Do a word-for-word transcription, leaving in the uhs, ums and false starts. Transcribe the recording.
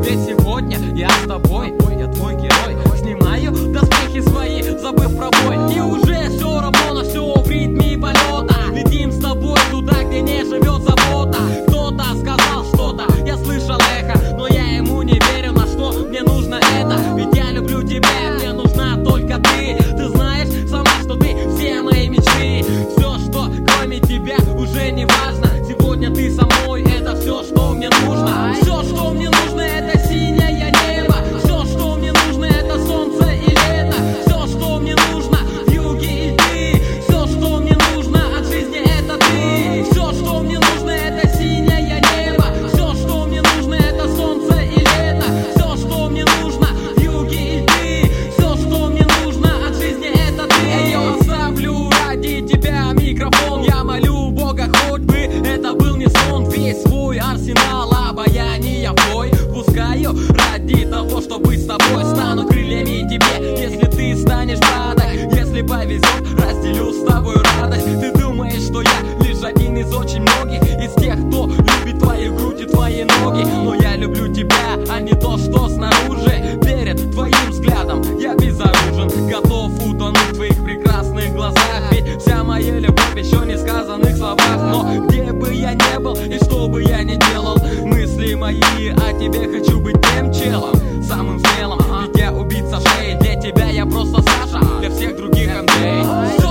Ведь сегодня я с тобой, я твой герой. Снимаю доспехи свои, забыв про бой. И уже все равно на все в ритме полета. Летим с тобой туда, где не живет забота. Кто-то сказал что-то, я слышал эхо, но я ему не верю, на что мне нужно это. Ведь я люблю тебя, мне нужна только ты. Ты знаешь сама, что ты все мои мечты. Все, что кроме тебя уже не важно. Сегодня ты со мной, это все, что мне нужно. Все, что мне нужно, это синее небо. Все, что мне нужно, это солнце и лето. Все, что мне нужно, вьюги и ты. Все, что мне нужно от жизни, это ты. Все, что мне нужно, это синее небо. Все, что мне нужно, это солнце и лето. Все, что мне нужно, вьюги и ты. Все, что мне нужно от жизни, это ты. Я оставлю ради тебя микрофон. Я молю Бога, хоть бы это был не сон. Весь свой арсенал обаяния в бой пускаю ради того, чтобы быть с тобой. Стану крыльями тебе, если ты станешь падать. Если повезет, разделю с тобой радость. Ты думаешь, что я лишь один из очень многих, из тех, кто любит твои груди, твои ноги. Но я люблю тебя, а не то, что снаружи. Перед твоим взглядом я безоружен, готов утонуть в твоих прекрасных глазах. Ведь вся моя любовь еще не в сказанных словах. Но где бы я не был и что бы я ни делал, мысли мои о тебе, хочу быть тем челом, самым смелым. Ведь я убийца шеи, для тебя я просто Саша, для всех других Андрей.